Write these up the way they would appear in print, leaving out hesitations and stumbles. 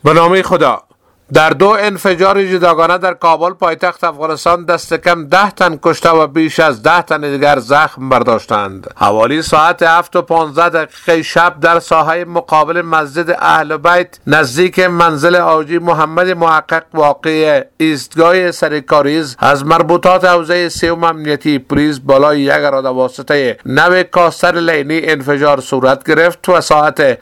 به نام خدا. در 2 انفجار جداگانه در کابل پایتخت افغانستان دست کم 10 تن کشته و بیش از 10 تن دیگر زخم برداشتند. حوالی ساعت 7:15 شب در ساحه مقابل مسجد اهل بیت نزدیک منزل حاجی محمد محقق واقع ایستگاه سرکاریز از مربوطات حوزه 3 امنیتی پلیس بالای یک اراده واسطه نو کاستر لینی انفجار صورت گرفت و ساعت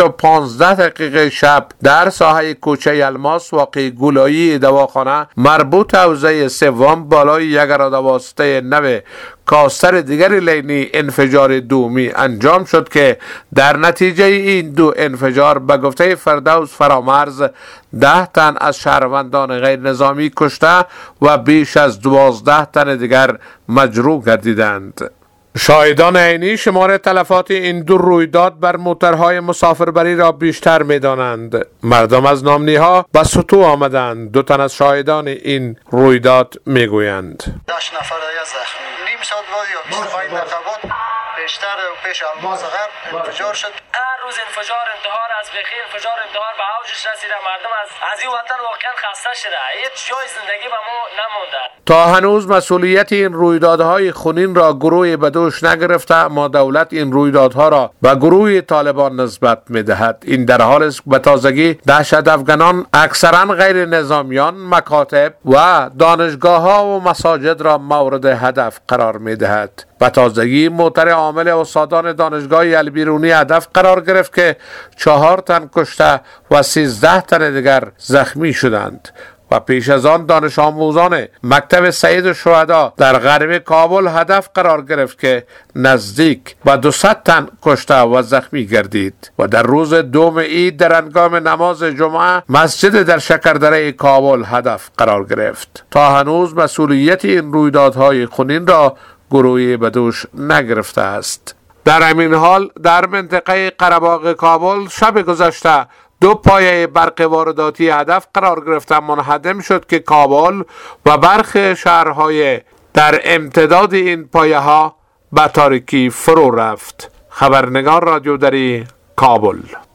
8:15 شب در ساحه کوچه الماس واقع گولایی دواخانه مربوط حوزه 3 بالای یک اراده واسطه نو کاستر دیگری لینی انفجار دومی انجام شد که در نتیجه این 2 انفجار به گفته فردوس فرامرز 10 تن از شهروندان غیر نظامی کشته و بیش از 12 تن دیگر مجروح گردیدند. شاهدان عینی شمار تلفات این 2 رویداد بر موترهای مسافربری را بیشتر می دانند. مردم از نامنیها به سطوح آمدند. 2 تن از شاهدان این رویداد می گویند 10 نفر زخمی. نیم ساعت بعد یا 25 دقیقه بعد پیشتر پیش الماس غرب انفجار شد. هر روز انفجار انتحار از بخیر انفجار انتحار به اوجش رسیده. مردم از این وطن واقعا خسته شده. هیچ جای زندگی به ما نمونده. تا هنوز مسئولیت این رویدادهای خونین را گروه به دوش نگرفته، اما دولت این رویدادها را به گروه طالبان نسبت می‌دهد. این در حالی است به تازگی دهشت افغانان اکثرا غیر نظامیان مکاتب و دانشگاه‌ها و مساجد را مورد هدف قرار می‌دهد. به تازگی موتر عامل استادان دانشگاه البیرونی هدف قرار گرفت که 4 تن کشته و 13 تن دیگر زخمی شدند و پیش از آن دانش آموزان مکتب سید الشهدا در غرب کابل هدف قرار گرفت که نزدیک به 200 تن کشته و زخمی گردید و در روز 2 عید در هنگام نماز جمعه مسجد در شکردره کابل هدف قرار گرفت. تا هنوز مسئولیت این رویدادهای خونین را گروهی به دوش نگرفته است. در همین حال در منطقه قره‌باغ کابل شب گذشته 2 پایه برق وارداتی هدف قرار گرفته منهدم شد که کابل و برخی شهرهای در امتداد این پایه ها به تاریکی فرو رفت. خبرنگار رادیو دری کابل.